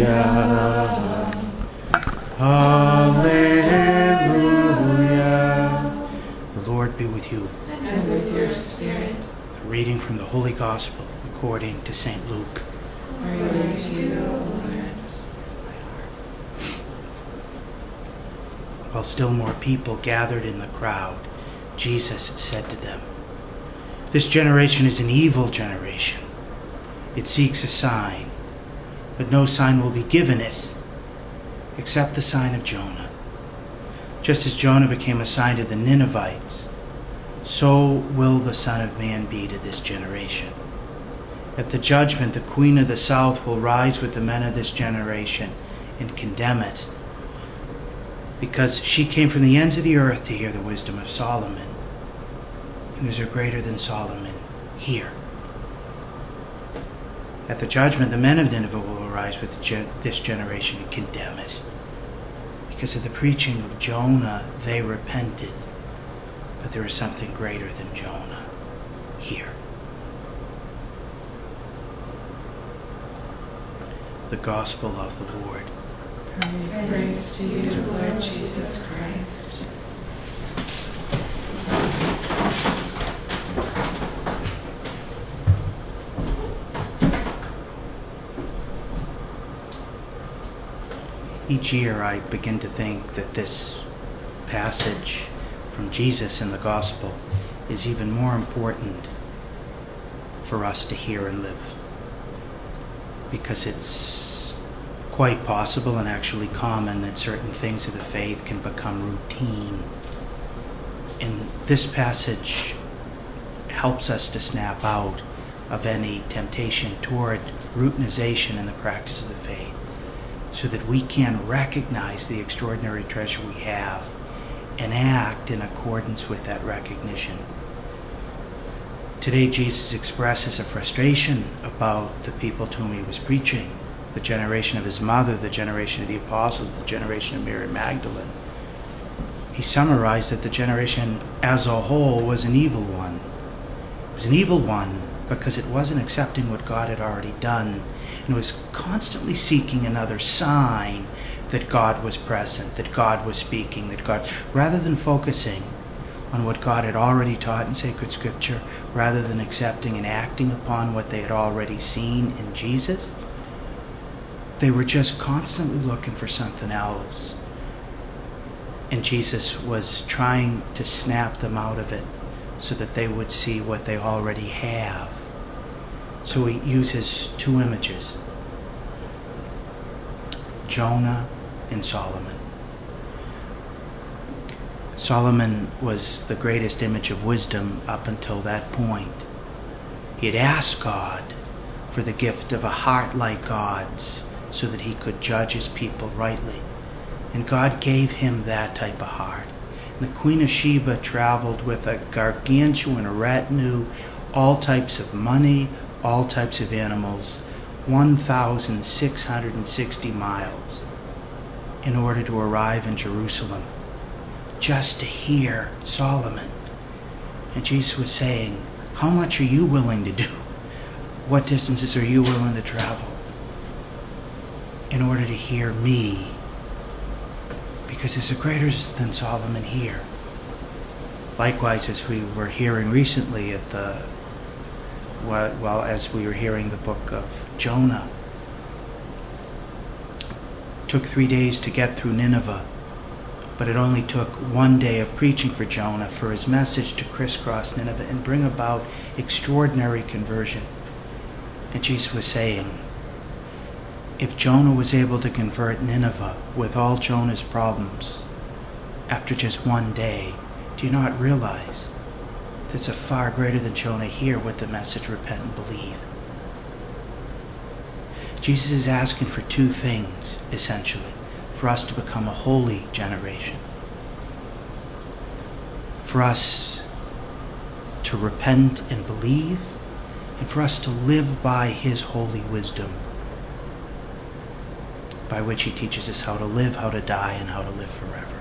Hallelujah. The Lord be with you. And with your spirit. The reading from the Holy Gospel according to St. Luke. Glory to you, O Lord. While still more people gathered in the crowd, Jesus said to them, "This generation is an evil generation. It seeks a sign, but no sign will be given it except the sign of Jonah. Just as Jonah became a sign to the Ninevites, so will the Son of Man be to this generation. At the judgment, the queen of the south will rise with the men of this generation and condemn it, because she came from the ends of the earth to hear the wisdom of Solomon. And there's a greater than Solomon here. At the judgment, the men of Nineveh will arise with this generation and condemn it. Because of the preaching of Jonah, they repented. But there is something greater than Jonah here." The Gospel of the Lord. Praise to you, Lord Jesus Christ. Each year I begin to think that this passage from Jesus in the Gospel is even more important for us to hear and live, because it's quite possible and actually common that certain things of the faith can become routine. And this passage helps us to snap out of any temptation toward routinization in the practice of the faith, so that we can recognize the extraordinary treasure we have and act in accordance with that recognition. Today, Jesus expresses a frustration about the people to whom he was preaching, the generation of his mother, the generation of the apostles, the generation of Mary Magdalene. He summarized that the generation as a whole was an evil one. It was an evil one because it wasn't accepting what God had already done, and was constantly seeking another sign that God was present, that God was speaking, rather than focusing on what God had already taught in sacred scripture, rather than accepting and acting upon what they had already seen in Jesus. They were just constantly looking for something else. And Jesus was trying to snap them out of it so that they would see what they already have. So he uses two images, Jonah and Solomon. Solomon was the greatest image of wisdom up until that point. He had asked God for the gift of a heart like God's, so that he could judge his people rightly. And God gave him that type of heart. And the Queen of Sheba traveled with a gargantuan retinue, all types of money, all types of animals, 1,660 miles in order to arrive in Jerusalem, just to hear Solomon. And Jesus was saying, how much are you willing to do? What distances are you willing to travel in order to hear me? Because there's a greater than Solomon here. Likewise, as we were hearing recently as we were hearing the book of Jonah, it took 3 days to get through Nineveh, but it only took 1 day of preaching for Jonah for his message to crisscross Nineveh and bring about extraordinary conversion. And Jesus was saying, if Jonah was able to convert Nineveh with all Jonah's problems after just 1 day, do you not realize there's a far greater than Jonah here with the message, repent and believe? Jesus is asking for two things, essentially, for us to become a holy generation, for us to repent and believe, and for us to live by his holy wisdom, by which he teaches us how to live, how to die, and how to live forever.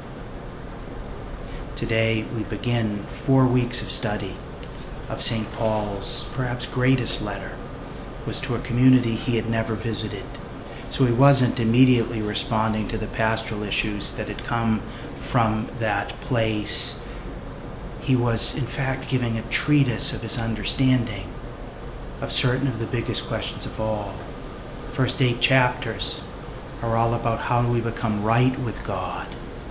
Today we begin 4 weeks of study of St. Paul's perhaps greatest letter was to a community he had never visited, So he wasn't immediately responding to the pastoral issues that had come from that place. He was, in fact, giving a treatise of his understanding of certain of the biggest questions of all. First 8 chapters are all about how do we become right with God.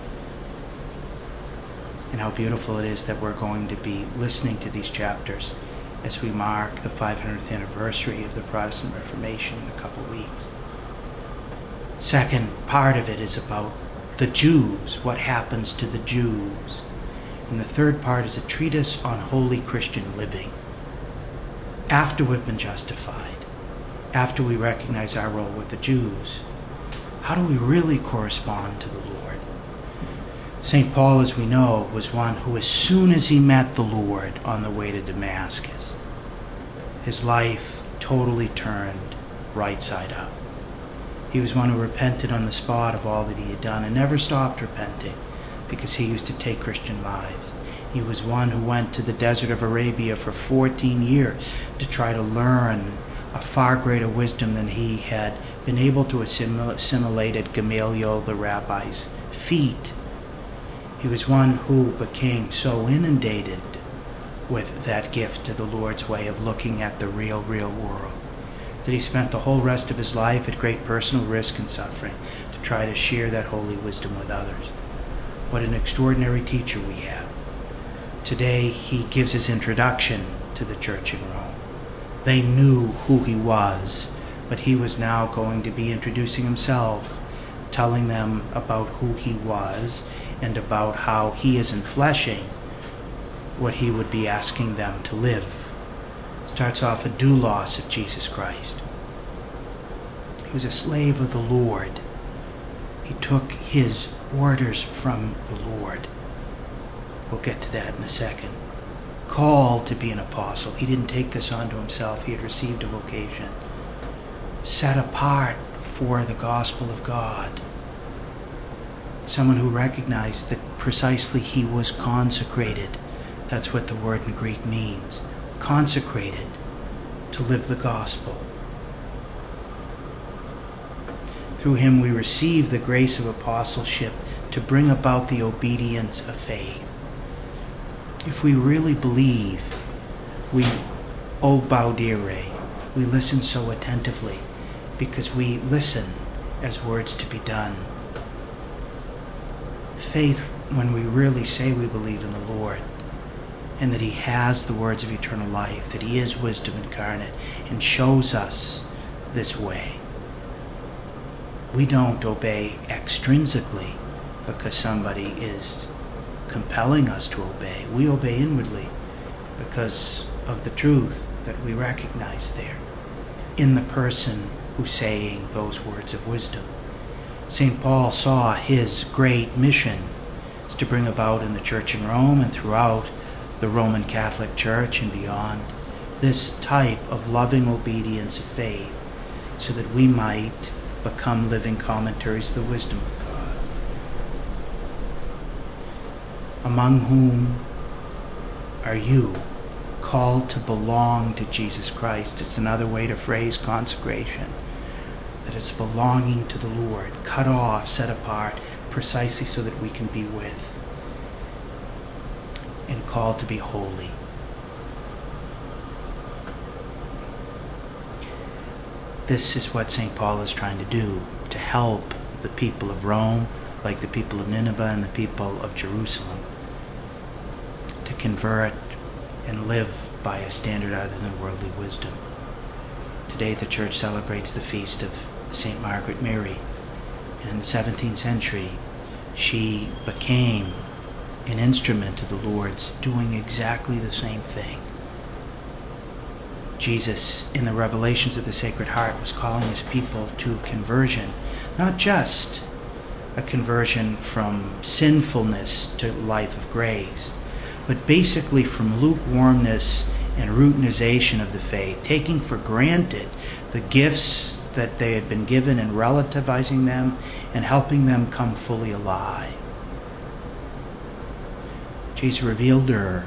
And how beautiful it is that we're going to be listening to these chapters as we mark the 500th anniversary of the Protestant Reformation in a couple of weeks. Second part of it is about the Jews, what happens to the Jews. And the third part is a treatise on holy Christian living. After we've been justified, after we recognize our role with the Jews, how do we really correspond to the Lord? St. Paul, as we know, was one who, as soon as he met the Lord on the way to Damascus, his life totally turned right side up. He was one who repented on the spot of all that he had done and never stopped repenting because he used to take Christian lives. He was one who went to the desert of Arabia for 14 years to try to learn a far greater wisdom than he had been able to assimilate at Gamaliel the rabbi's feet. He was one who became so inundated with that gift to the Lord's way of looking at the real world that he spent the whole rest of his life at great personal risk and suffering to try to share that holy wisdom with others. What an extraordinary teacher we have. Today he gives his introduction to the church in Rome. They knew who he was, but he was now going to be introducing himself, telling them about who he was and about how he is enfleshing what he would be asking them to live. Starts off a doulos of Jesus Christ. He was a slave of the Lord. He took his orders from the Lord. We'll get to that in a second. Called to be an apostle. He didn't take this onto himself. He had received a vocation. Set apart for the gospel of God. Someone who recognized that precisely he was consecrated. That's what the word in Greek means. Consecrated to live the gospel. Through him we receive the grace of apostleship to bring about the obedience of faith. If we really believe, we obaudire, we listen so attentively because we listen as words to be done. Faith, when we really say we believe in the Lord and that he has the words of eternal life, that he is wisdom incarnate and shows us this way. We don't obey extrinsically because somebody is compelling us to obey. We obey inwardly because of the truth that we recognize there in the person who's saying those words of wisdom. St. Paul saw his great mission is to bring about in the church in Rome and throughout the Roman Catholic Church and beyond this type of loving obedience of faith so that we might become living commentaries of the wisdom of God. Among whom are you called to belong to Jesus Christ? It's another way to phrase consecration. That it's belonging to the Lord, cut off, set apart, precisely so that we can be with. And called to be holy. This is what St. Paul is trying to do, to help the people of Rome, like the people of Nineveh and the people of Jerusalem, to convert and live by a standard other than worldly wisdom. Today the Church celebrates the feast of St. Margaret Mary. And in the 17th century, she became an instrument of the Lord's doing exactly the same thing. Jesus, in the revelations of the Sacred Heart, was calling his people to conversion, not just a conversion from sinfulness to life of grace, but basically from lukewarmness and routinization of the faith, taking for granted the gifts that they had been given and relativizing them and helping them come fully alive. Jesus revealed to her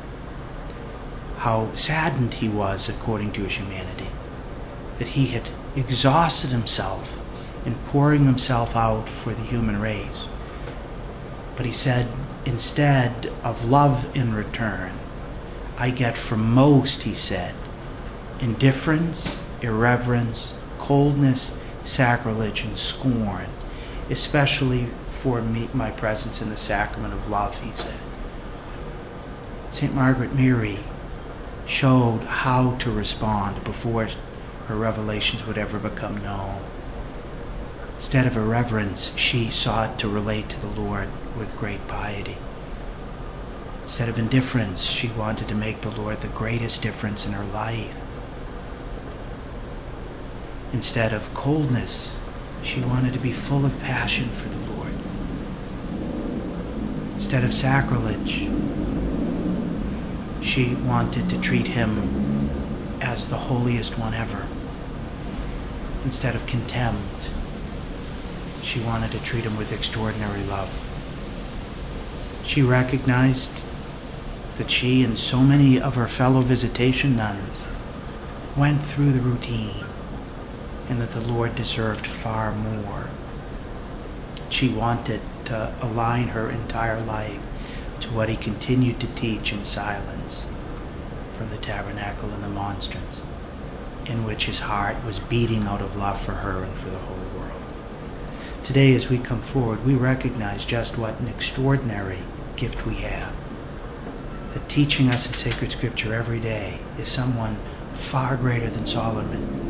how saddened he was according to his humanity, that he had exhausted himself in pouring himself out for the human race. But he said, instead of love in return, I get from most, he said, indifference, irreverence, coldness, sacrilege, and scorn, especially for me, my presence in the sacrament of love, he said. St. Margaret Mary showed how to respond before her revelations would ever become known. Instead of irreverence, she sought to relate to the Lord with great piety. Instead of indifference, she wanted to make the Lord the greatest difference in her life. Instead of coldness, she wanted to be full of passion for the Lord. Instead of sacrilege, she wanted to treat him as the holiest one ever. Instead of contempt, she wanted to treat him with extraordinary love. She recognized that she and so many of her fellow visitation nuns went through the routine, and that the Lord deserved far more. She wanted to align her entire life to what he continued to teach in silence from the tabernacle and the monstrance, in which his heart was beating out of love for her and for the whole world. Today, as we come forward, we recognize just what an extraordinary gift we have. That teaching us in sacred scripture every day is someone far greater than Solomon.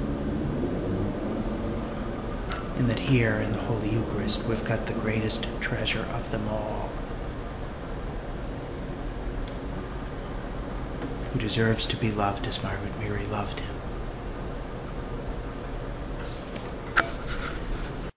And that here in the Holy Eucharist we've got the greatest treasure of them all, who deserves to be loved as Margaret Mary loved him.